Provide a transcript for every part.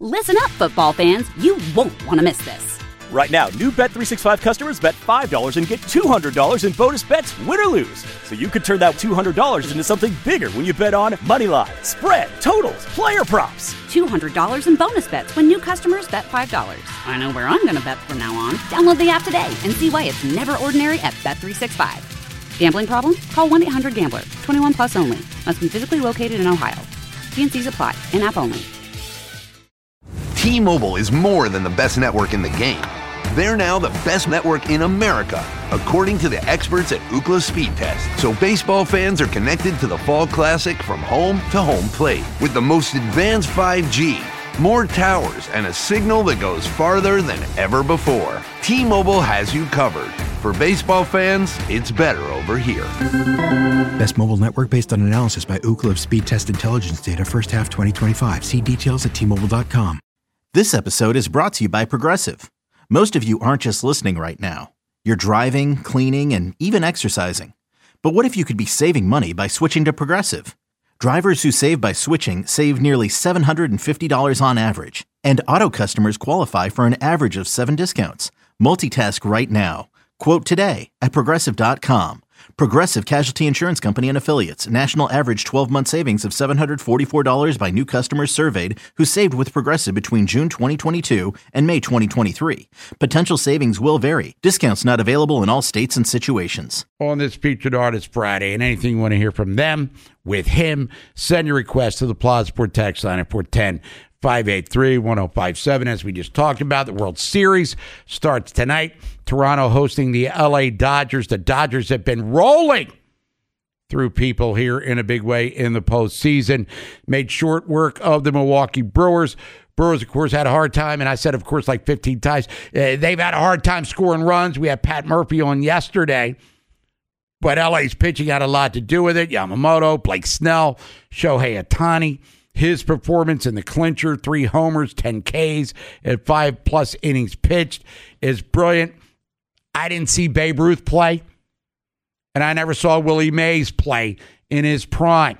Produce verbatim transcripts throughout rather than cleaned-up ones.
Listen up, football fans. You won't want to miss this. Right now, new Bet three sixty-five customers bet five dollars and get two hundred dollars in bonus bets, win or lose. So you could turn that two hundred dollars into something bigger when you bet on money line, spread, totals, player props. two hundred dollars in bonus bets when new customers bet five dollars. I know where I'm going to bet from now on. Download the app today and see why it's never ordinary at Bet three sixty-five. Gambling problem? Call one eight hundred gambler. twenty-one plus only. Must be physically located in Ohio. T and C's apply. In-app only. T-Mobile is more than the best network in the game. They're now the best network in America, according to the experts at Ookla Speed Test. So baseball fans are connected to the Fall Classic from home to home plate with the most advanced five G, more towers, and a signal that goes farther than ever before. T-Mobile has you covered. For baseball fans, it's better over here. Best mobile network based on analysis by Ookla of Speed Test Intelligence data first half twenty twenty-five. See details at T Mobile dot com. This episode is brought to you by Progressive. Most of you aren't just listening right now. You're driving, cleaning, and even exercising. But what if you could be saving money by switching to Progressive? Drivers who save by switching save nearly seven hundred fifty dollars on average. And auto customers qualify for an average of seven discounts. Multitask right now. Quote today at Progressive dot com. Progressive Casualty Insurance Company and Affiliates. National average twelve-month savings of seven hundred forty-four dollars by new customers surveyed who saved with Progressive between June twenty twenty-two and May twenty twenty-three. Potential savings will vary. Discounts not available in all states and situations. On this Featured Artist Friday, and anything you want to hear from them, with him, send your request to the Plaza Sport text line at four one zero, five eight three, one zero five seven. As we just talked about, the World Series starts tonight. Toronto hosting the L A Dodgers. The Dodgers have been rolling through people here in a big way in the postseason. Made short work of the Milwaukee Brewers. Brewers, of course, had a hard time, and I said, of course, like fifteen times. Uh, they've had a hard time scoring runs. We had Pat Murphy on yesterday, but L A's pitching had a lot to do with it. Yamamoto, Blake Snell, Shohei Ohtani. His performance in the clincher, three homers, ten Ks, at five-plus innings pitched, is brilliant. I didn't see Babe Ruth play, and I never saw Willie Mays play in his prime.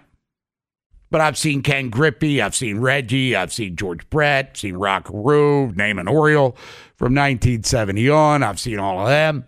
But I've seen Ken Griffey, I've seen Reggie, I've seen George Brett, I've seen Rockaroo, name an Oriole from nineteen seventy on. I've seen all of them.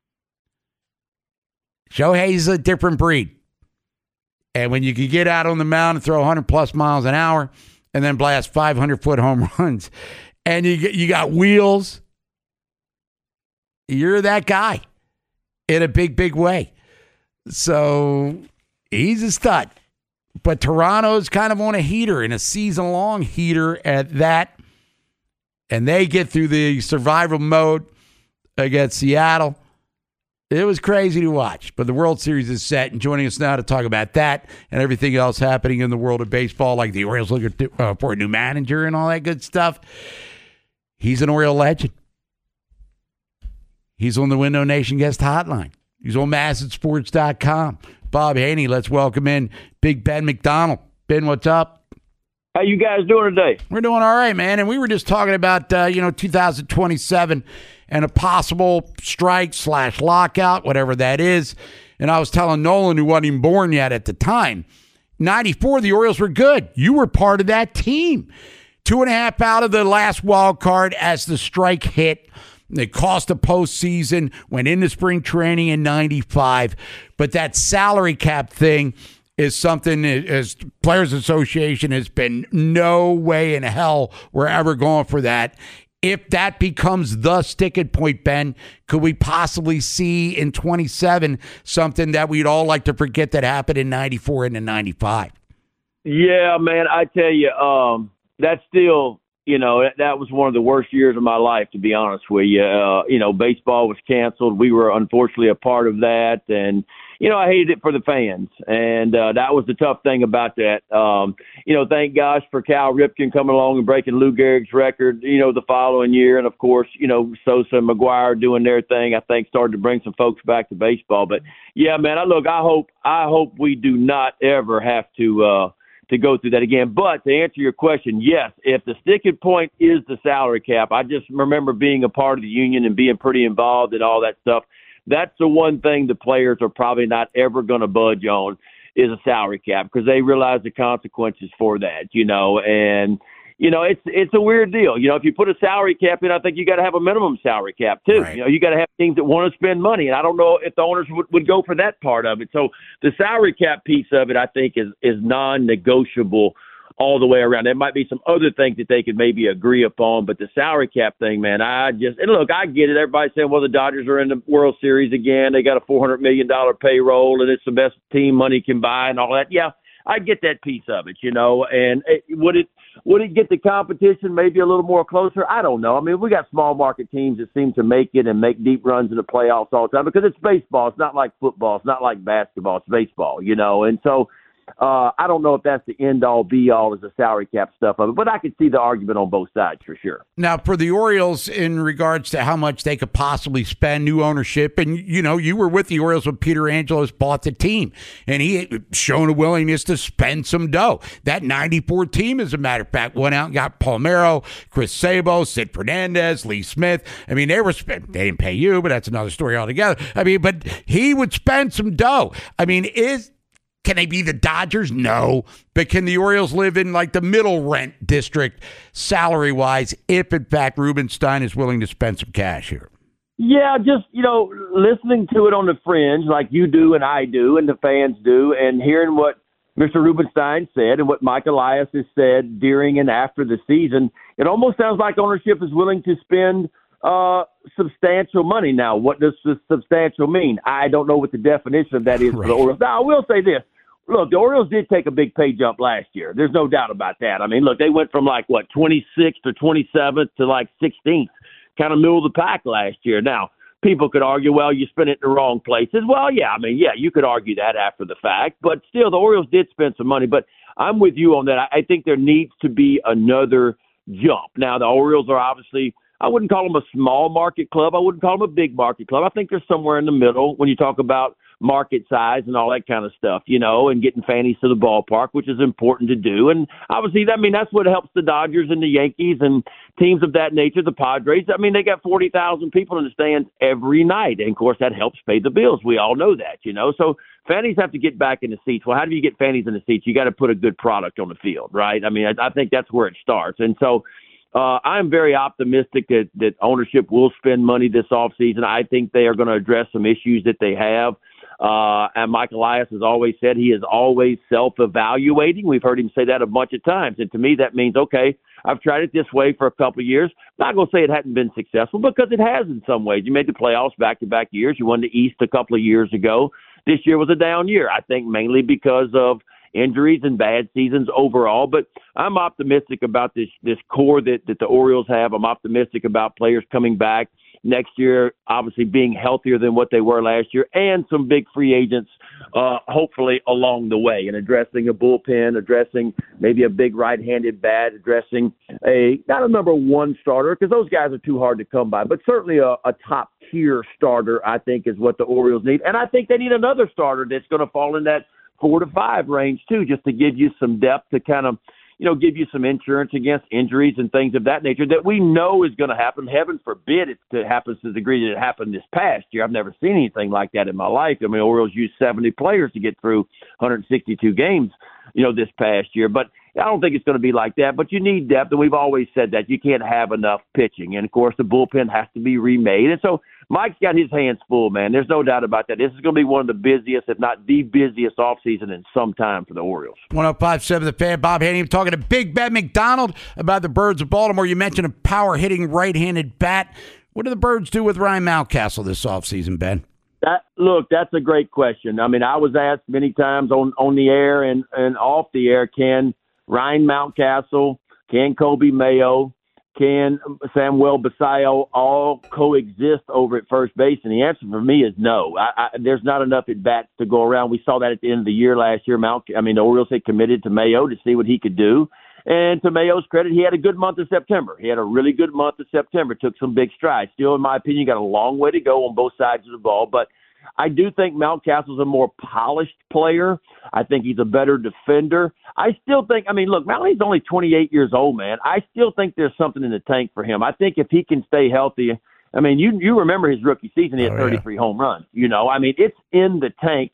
Shohei's a different breed. And when you can get out on the mound and throw one hundred plus miles an hour and then blast five hundred foot home runs, and you you got wheels, you're that guy in a big, big way. So he's a stud. But Toronto's kind of on a heater, and a season-long heater at that. And they get through the survival mode against Seattle. It was crazy to watch, but the World Series is set, and joining us now to talk about that and everything else happening in the world of baseball, like the Orioles looking to, uh, for a new manager and all that good stuff, he's an Oriole legend. He's on the Window Nation guest hotline. He's on Masson Sports dot com. Bob Haney, let's welcome in Big Ben McDonald. Ben, what's up? How you guys doing today? We're doing all right, man. And we were just talking about, uh, you know, two thousand twenty-seven and a possible strike slash lockout, whatever that is. And I was telling Nolan, who wasn't even born yet at the time, ninety-four, the Orioles were good. You were part of that team. Two and a half out of the last wild card as the strike hit. It cost a postseason, went into spring training in ninety-five. But that salary cap thing is something, as Players Association has been no way in hell we're ever going for that. If that becomes the sticking point, Ben, could we possibly see in twenty-seven something that we'd all like to forget that happened in ninety-four and in ninety-five? Yeah, man, I tell you, um, that's still, you know, that, that was one of the worst years of my life, to be honest with you. Uh, you know, baseball was canceled. We were unfortunately a part of that. And, you know, I hated it for the fans. And uh, that was the tough thing about that. Um, you know, thank gosh for Cal Ripken coming along and breaking Lou Gehrig's record, you know, the following year. And, of course, you know, Sosa and McGuire doing their thing, I think, started to bring some folks back to baseball. But, yeah, man, I look, I hope I hope we do not ever have to uh, – to go through that again. But to answer your question, yes, if the sticking point is the salary cap, I just remember being a part of the union and being pretty involved in all that stuff. That's the one thing the players are probably not ever going to budge on is a salary cap because they realize the consequences for that, you know. And, you know, it's it's a weird deal. You know, if you put a salary cap in, I think you got to have a minimum salary cap too. Right. You know, you got to have teams that want to spend money, and I don't know if the owners would, would go for that part of it. So the salary cap piece of it, I think, is is non-negotiable all the way around. There might be some other things that they could maybe agree upon, but the salary cap thing, man, I just, and look, I get it. Everybody's saying, well, the Dodgers are in the World Series again. They got a four hundred million dollars payroll, and it's the best team money can buy and all that. Yeah, I get that piece of it, you know, and it, would it, would it get the competition maybe a little more closer? I don't know. I mean, we got small market teams that seem to make it and make deep runs in the playoffs all the time because it's baseball. It's not like football. It's not like basketball. It's baseball, you know, and so, Uh, I don't know if that's the end-all, be-all as the salary cap stuff of it, but I could see the argument on both sides for sure. Now, for the Orioles, in regards to how much they could possibly spend, new ownership, and, you know, you were with the Orioles when Peter Angelos bought the team, and he had shown a willingness to spend some dough. That ninety-four team, as a matter of fact, went out and got Palmeiro, Chris Sabo, Sid Fernandez, Lee Smith. I mean, they were spend- they didn't pay you, but that's another story altogether. I mean, but he would spend some dough. I mean, is Can they be the Dodgers? No. But can the Orioles live in like the middle rent district salary-wise if, in fact, Rubenstein is willing to spend some cash here? Yeah, just, you know, listening to it on the fringe like you do and I do and the fans do, and hearing what Mister Rubenstein said and what Mike Elias has said during and after the season, it almost sounds like ownership is willing to spend uh, substantial money. Now, what does substantial mean? I don't know what the definition of that is right. for the Orioles. Now, I will say this. Look, the Orioles did take a big pay jump last year. There's no doubt about that. I mean, look, they went from like, what, twenty-sixth or twenty-seventh to like sixteenth, kind of middle of the pack last year. Now, people could argue, well, you spent it in the wrong places. Well, yeah, I mean, yeah, you could argue that after the fact. But still, the Orioles did spend some money. But I'm with you on that. I think there needs to be another jump. Now, the Orioles are obviously, I wouldn't call them a small market club. I wouldn't call them a big market club. I think they're somewhere in the middle when you talk about market size and all that kind of stuff, you know, and getting fannies to the ballpark, which is important to do. And obviously, I mean, that's what helps the Dodgers and the Yankees and teams of that nature, the Padres. I mean, they got forty thousand people in the stands every night. And, of course, that helps pay the bills. We all know that, you know. So fannies have to get back in the seats. Well, how do you get fannies in the seats? You got to put a good product on the field, right? I mean, I, I think that's where it starts. And so uh, I'm very optimistic that, that ownership will spend money this offseason. I think they are going to address some issues that they have. Uh, and Mike Elias has always said he is always self-evaluating. We've heard him say that a bunch of times. And to me, that means, okay, I've tried it this way for a couple of years. I'm not going to say it hadn't been successful because it has in some ways. You made the playoffs back-to-back years. You won the East a couple of years ago. This year was a down year, I think mainly because of injuries and bad seasons overall. But I'm optimistic about this this core that, that the Orioles have. I'm optimistic about players coming back next year, obviously being healthier than what they were last year, and some big free agents, uh, hopefully along the way, and addressing a bullpen, addressing maybe a big right-handed bat, addressing a, not a number one starter, because those guys are too hard to come by, but certainly a, a top-tier starter, I think, is what the Orioles need. And I think they need another starter that's going to fall in that four to five range, too, just to give you some depth to kind of, you know, give you some insurance against injuries and things of that nature that we know is going to happen. Heaven forbid it to happen to the degree that it happened this past year. I've never seen anything like that in my life. I mean, Orioles used seventy players to get through one hundred sixty-two games, you know, this past year. But I don't think it's going to be like that. But you need depth, and we've always said that. You can't have enough pitching. And, of course, the bullpen has to be remade. And so Mike's got his hands full, man. There's no doubt about that. This is going to be one of the busiest, if not the busiest offseason in some time for the Orioles. one oh five point seven The Fan, Bob Haney talking to Big Ben McDonald about the Birds of Baltimore. You mentioned a power-hitting right-handed bat. What do the Birds do with Ryan Mountcastle this offseason, Ben? That, look, that's a great question. I mean, I was asked many times on, on the air and, and off the air, can Ryan Mountcastle, can Kobe Mayo, can Samuel Basallo all coexist over at first base? And the answer for me is no. I, I, there's not enough at-bats to go around. We saw that at the end of the year last year. Mount, I mean, the Orioles had committed to Mayo to see what he could do. And to Mayo's credit, he had a good month of September. He had a really good month of September, took some big strides. Still, in my opinion, got a long way to go on both sides of the ball. But I do think Mountcastle's a more polished player. I think he's a better defender. I still think, I mean, look, Mount's only twenty-eight years old, man. I still think there's something in the tank for him. I think if he can stay healthy, I mean, you you remember his rookie season, he had oh, thirty-three yeah. home runs. You know, I mean, it's in the tank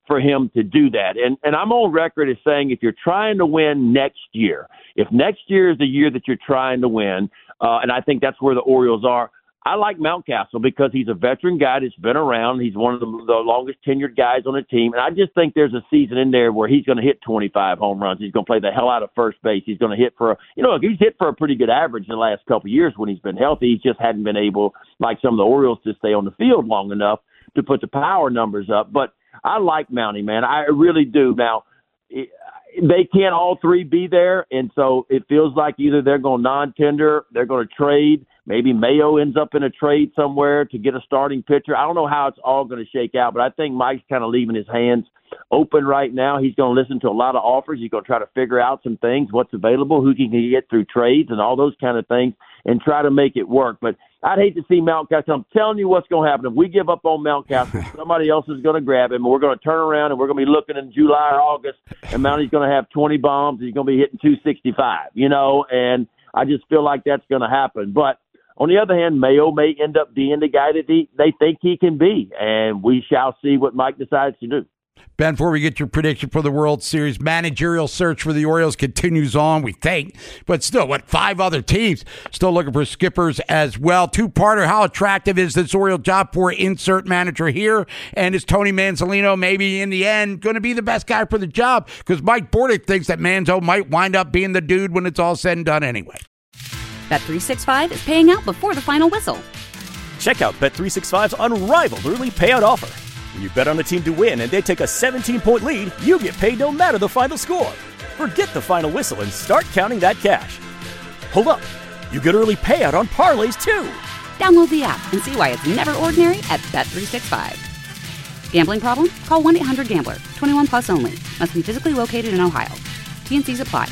for him to do that. And and I'm on record as saying if you're trying to win next year, if next year is the year that you're trying to win, uh, and I think that's where the Orioles are, I like Mountcastle because he's a veteran guy that's been around. He's one of the, the longest tenured guys on the team. And I just think there's a season in there where he's going to hit twenty-five home runs. He's going to play the hell out of first base. He's going to hit for, a, you know, he's hit for a pretty good average in the last couple of years when he's been healthy. He just hadn't been able, like some of the Orioles, to stay on the field long enough to put the power numbers up. But I like Mountie, man. I really do. Now, it, they can't all three be there, and so it feels like either they're going non-tender, they're going to trade. Maybe Mayo ends up in a trade somewhere to get a starting pitcher. I don't know how it's all going to shake out, but I think Mike's kind of leaving his hands open right now. He's going to listen to a lot of offers. He's going to try to figure out some things, what's available, who he can get through trades and all those kind of things, and try to make it work. But I'd hate to see Mountcastle. I'm telling you what's going to happen. If we give up on Mountcastle, somebody else is going to grab him, and we're going to turn around, and we're going to be looking in July or August, and Mountie's going to have twenty bombs, and he's going to be hitting two sixty-five, you know, and I just feel like that's going to happen. But on the other hand, Mayo may end up being the guy that he, they think he can be, and we shall see what Mike decides to do. Ben, before we get your prediction for the World Series, managerial search for the Orioles continues on, we think. But still, what, five other teams still looking for skippers as well. Two-parter, how attractive is this Oriole job for insert manager here? And is Tony Manzolino maybe in the end going to be the best guy for the job? Because Mike Bordick thinks that Manzo might wind up being the dude when it's all said and done anyway. Bet three sixty-five is paying out before the final whistle. Check out Bet three sixty-five's unrivaled early payout offer. When you bet on a team to win and they take a seventeen-point lead, you get paid no matter the final score. Forget the final whistle and start counting that cash. Hold up. You get early payout on parlays, too. Download the app and see why it's never ordinary at Bet three sixty-five. Gambling problem? Call one eight hundred gambler. twenty-one plus only. Must be physically located in Ohio. T and C's apply.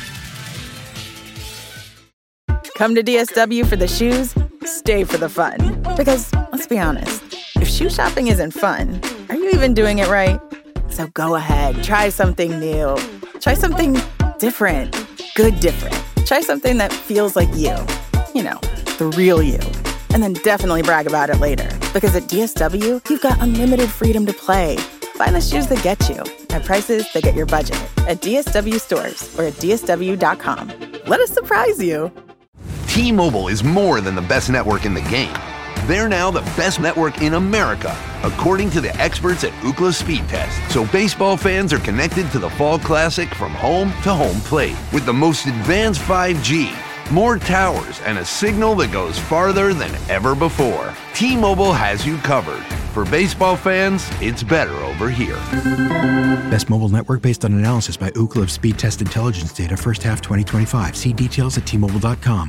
Come to D S W for the shoes, stay for the fun. Because, let's be honest, if shoe shopping isn't fun, are you even doing it right? So go ahead, try something new. Try something different. Good different. Try something that feels like you. You know, the real you. And then definitely brag about it later. Because at D S W, you've got unlimited freedom to play. Find the shoes that get you at prices that get your budget at D S W stores or at D S W dot com. Let us surprise you. T-Mobile is more than the best network in the game. They're now the best network in America, according to the experts at Ookla Speed Test. So baseball fans are connected to the Fall Classic from home to home plate with the most advanced five G, more towers, and a signal that goes farther than ever before. T-Mobile has you covered. For baseball fans, it's better over here. Best mobile network based on analysis by Ookla of Speed Test Intelligence data first half twenty twenty-five. See details at T Mobile dot com.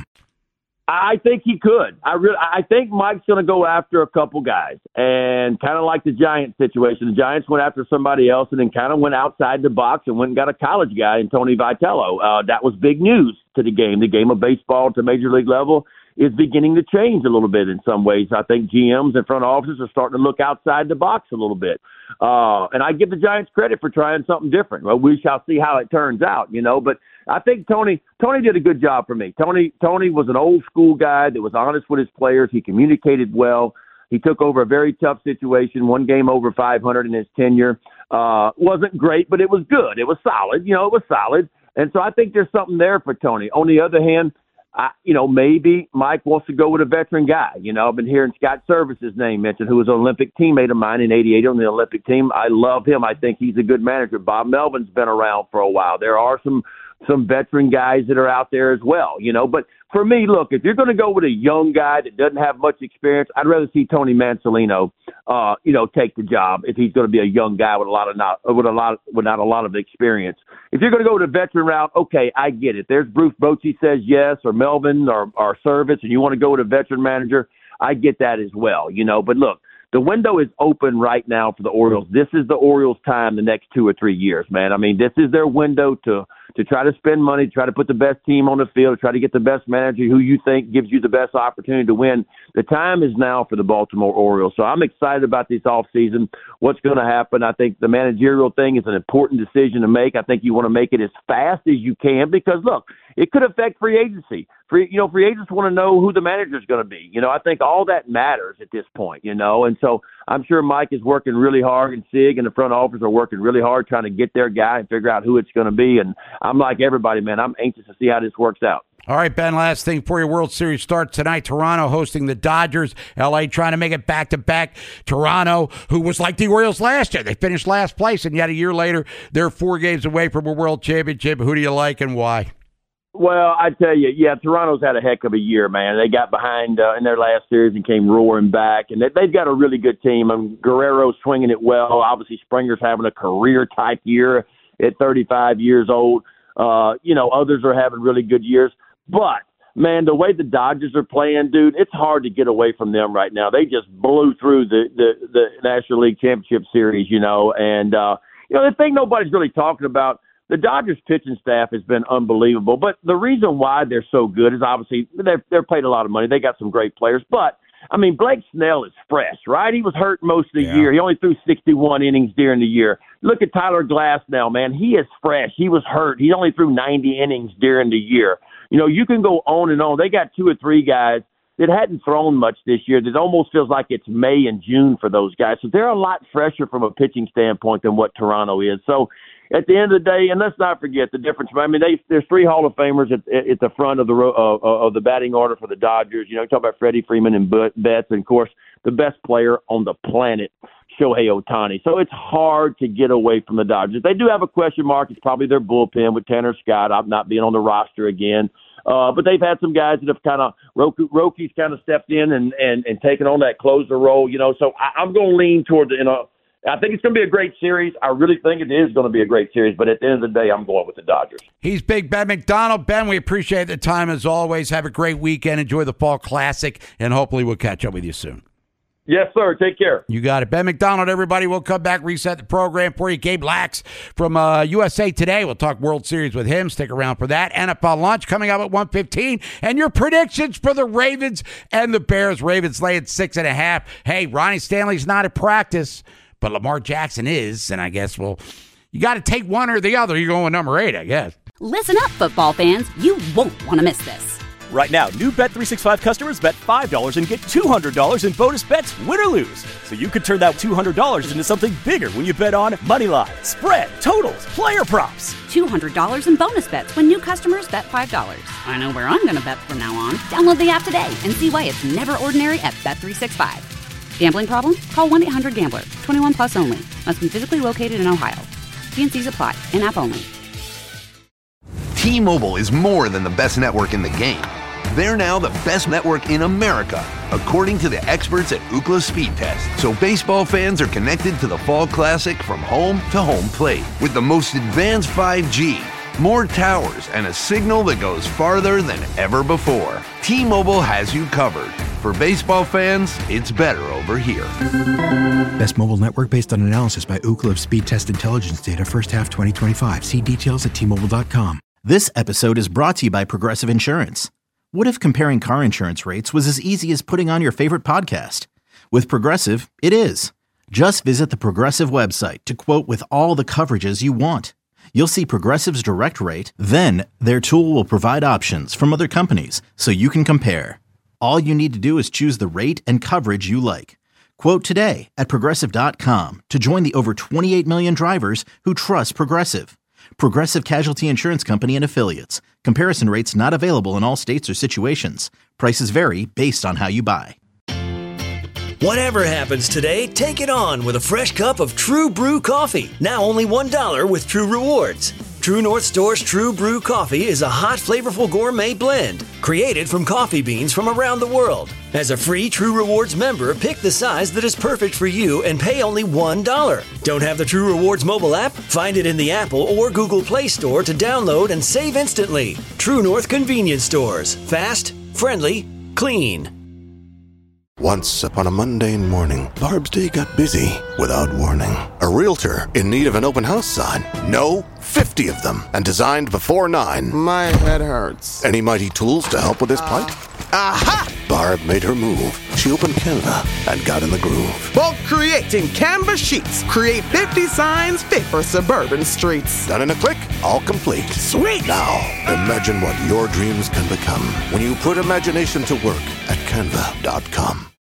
I think he could. I really, I think Mike's going to go after a couple guys, and kind of like the Giants situation. The Giants went after somebody else, and then kind of went outside the box and went and got a college guy in Tony Vitello. Uh, that was big news to the game. The game of baseball to major league level is beginning to change a little bit in some ways. I think G Ms and front offices are starting to look outside the box a little bit. Uh, and I give the Giants credit for trying something different. Well, we shall see how it turns out, you know. But I think Tony Tony did a good job for me. Tony Tony was an old school guy that was honest with his players. He communicated well. He took over a very tough situation, one game over five hundred in his tenure. Uh, wasn't great, but it was good. It was solid. You know, it was solid. And so I think there's something there for Tony. On the other hand, I, you know, maybe Mike wants to go with a veteran guy. You know, I've been hearing Scott Service's name mentioned, who was an Olympic teammate of mine in eighty-eight on the Olympic team. I love him. I think he's a good manager. Bob Melvin's been around for a while. There are some some veteran guys that are out there as well, you know. But for me, look, if you're going to go with a young guy that doesn't have much experience, I'd rather see Tony Manzolino, uh, you know, take the job if he's going to be a young guy with a lot of not with a lot with not a lot of experience. If you're going to go with a veteran route, okay, I get it. There's Bruce Bochy says yes, or Melvin, or or Service, and you want to go with a veteran manager, I get that as well, you know. But look, the window is open right now for the Orioles. This is the Orioles' time the next two or three years, man. I mean, this is their window to to try to spend money, try to put the best team on the field, try to get the best manager who you think gives you the best opportunity to win. The time is now for the Baltimore Orioles. So I'm excited about this offseason, what's going to happen. I think the managerial thing is an important decision to make. I think you want to make it as fast as you can because, look, it could affect free agency. Free, you know, free agents want to know who the manager is going to be. You know, I think all that matters at this point, you know, and so I'm sure Mike is working really hard, and Sig and the front office are working really hard trying to get their guy and figure out who it's going to be. And I'm like everybody, man. I'm anxious to see how this works out. All right, Ben, last thing for your World Series start tonight. Toronto hosting the Dodgers. L A trying to make it back-to-back. Toronto, who was like the Orioles last year. They finished last place, and yet a year later, they're four games away from a World Championship. Who do you like and why? Well, I tell you, yeah, Toronto's had a heck of a year, man. They got behind uh, in their last series and came roaring back, and they, they've got a really good team. I mean, Guerrero's swinging it well. Obviously, Springer's having a career-type year at thirty-five years old. Uh, you know, others are having really good years. But, man, the way the Dodgers are playing, dude, it's hard to get away from them right now. They just blew through the, the, the National League Championship Series, you know. And, uh, you know, the thing nobody's really talking about, the Dodgers pitching staff has been unbelievable. But the reason why they're so good is obviously they've, they're paid a lot of money. They got some great players. But, I mean, Blake Snell is fresh, right? He was hurt most of the yeah. year. He only threw sixty-one innings during the year. Look at Tyler Glass now, man. He is fresh. He was hurt. He only threw ninety innings during the year. You know, you can go on and on. They got two or three guys that hadn't thrown much this year that almost feels like it's May and June for those guys. So they're a lot fresher from a pitching standpoint than what Toronto is. So at the end of the day, and let's not forget the difference. I mean, they, there's three Hall of Famers at, at the front of the uh, of the batting order for the Dodgers. You know, you talk about Freddie Freeman and Betts, and, of course, the best player on the planet, Shohei Ohtani. So it's hard to get away from the Dodgers. They do have a question mark. It's probably their bullpen with Tanner Scott not being on the roster again. Uh, but they've had some guys that have kind of Roku, Roki's kind of stepped in and, and, and taken on that closer role, you know. So I, I'm going to lean toward the, you know, I think it's going to be a great series. I really think it is going to be a great series. But at the end of the day, I'm going with the Dodgers. He's Big Ben McDonald. Ben, we appreciate the time as always. Have a great weekend. Enjoy the Fall Classic, and hopefully we'll catch up with you soon. Yes, sir. Take care. You got it. Ben McDonald, everybody. We'll come back, reset the program for you. Gabe Lax from uh, U S A Today. We'll talk World Series with him. Stick around for that. N F L Lunch coming up at one fifteen. And your predictions for the Ravens and the Bears. Ravens laying six and a half. Hey, Ronnie Stanley's not at practice, but Lamar Jackson is. And I guess, well, you got to take one or the other. You're going with number eight, I guess. Listen up, football fans. You won't want to miss this. Right now, new Bet three sixty-five customers bet five dollars and get two hundred dollars in bonus bets, win or lose. So you could turn that two hundred dollars into something bigger when you bet on Moneyline, spread, totals, player props. two hundred dollars in bonus bets when new customers bet five dollars. I know where I'm going to bet from now on. Download the app today and see why it's never ordinary at Bet three sixty-five. Gambling problem? Call one eight hundred gambler. twenty-one plus only. Must be physically located in Ohio. T N Cs apply. In-app only. T-Mobile is more than the best network in the game. They're now the best network in America, according to the experts at Ookla Speed Test. So baseball fans are connected to the Fall Classic from home to home plate with the most advanced five G, more towers, and a signal that goes farther than ever before. T-Mobile has you covered. For baseball fans, it's better over here. Best mobile network based on analysis by Ookla of Speed Test Intelligence data first half twenty twenty-five. See details at T Mobile dot com. This episode is brought to you by Progressive Insurance. What if comparing car insurance rates was as easy as putting on your favorite podcast? With Progressive, it is. Just visit the Progressive website to quote with all the coverages you want. You'll see Progressive's direct rate, then their tool will provide options from other companies so you can compare. All you need to do is choose the rate and coverage you like. Quote today at Progressive dot com to join the over twenty-eight million drivers who trust Progressive. Progressive Casualty Insurance Company and Affiliates. Comparison rates not available in all states or situations. Prices vary based on how you buy. Whatever happens today, take it on with a fresh cup of True Brew coffee. Now only one dollar with True Rewards. True North Store's True Brew coffee is a hot, flavorful gourmet blend created from coffee beans from around the world. As a free True Rewards member, pick the size that is perfect for you and pay only one dollar. Don't have the True Rewards mobile app? Find it in the Apple or Google Play Store to download and save instantly. True North Convenience Stores. Fast, friendly, clean. Once upon a mundane morning, Barb's day got busy without warning. A realtor in need of an open house sign. No, fifty of them, and designed before nine. My head hurts. Any mighty tools to help with this plight? Aha! Barb made her move. She opened Canva and got in the groove. Bulk creating Canva sheets. Create fifty signs fit for suburban streets. Done in a click, all complete. Sweet! Now, imagine what your dreams can become when you put imagination to work at Canva dot com.